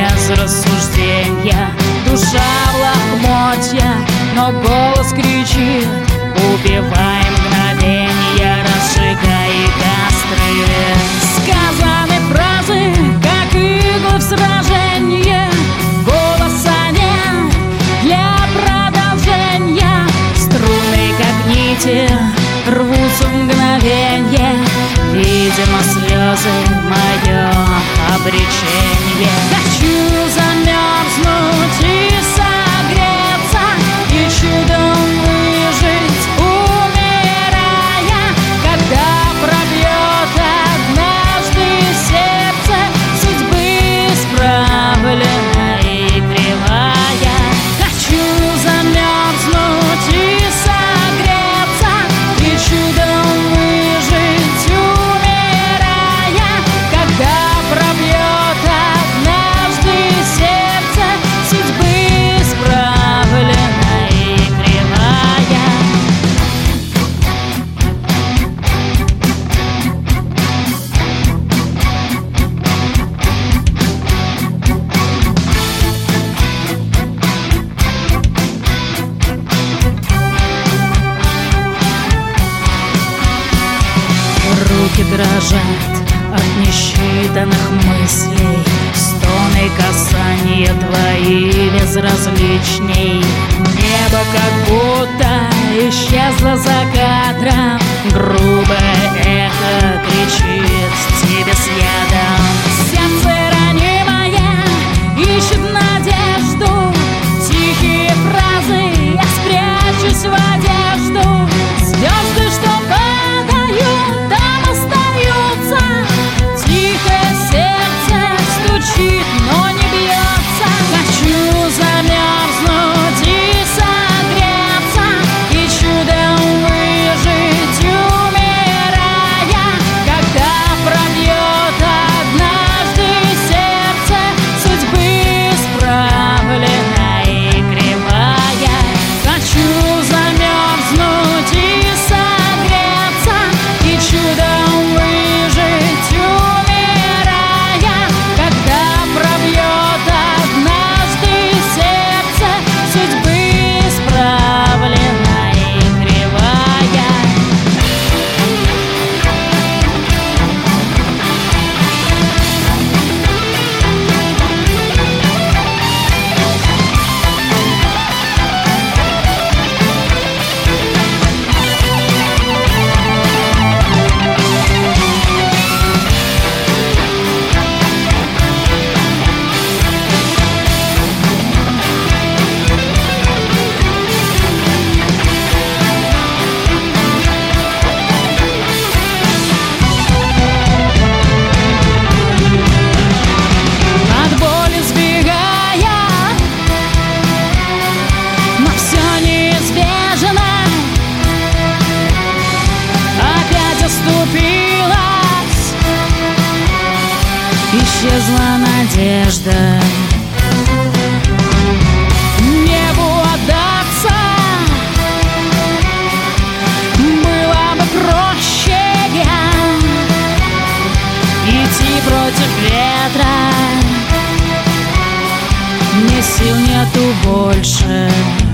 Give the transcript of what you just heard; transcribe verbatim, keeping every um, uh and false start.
без рассуждения. Душа в лохмотья, но голос кричит: убивай мгновенья, разжигай костры. Сказаны фразы, как иглы в сраженье, голоса нет для продолжения. Струны, как нити, рвутся в мгновенье. Видимо, слезы — мое обречение. Хочу замерзнуть и согреться, и чудом выжить, умирая. Когда пробьет однажды сердце судьбы исправленная и кривая. Хочу замерзнуть и согреться, и чудом выжить, умирая. Когда пробьет однажды сердце судьбы исправленная и кривая. Руки дрожат от несчитанных мыслей, стоны касания твои безразличней. Небо как будто исчезло за кадром, грубое эхо кричит тебе с ядом. Сердце ранимое ищет надежду, тихие фразы, я спрячусь в одежду. Звезды, что падают, там остаются. Тихое сердце стучит, но не бьется. Хочу замерзнуть и согреться, и чудом выжить, умирая. Когда пробьет однажды сердце судьбы исправленная и кривая. Хочу замерзнуть и согреться, и чудом выжить, умирая. Когда пробьет однажды сердце судьбы исправленная и кривая. От боли сбегая, но все неизбежно. Опять оступилась, исчезла надежда. Небу отдаться было бы проще, идти против ветра. Мне сил нету больше.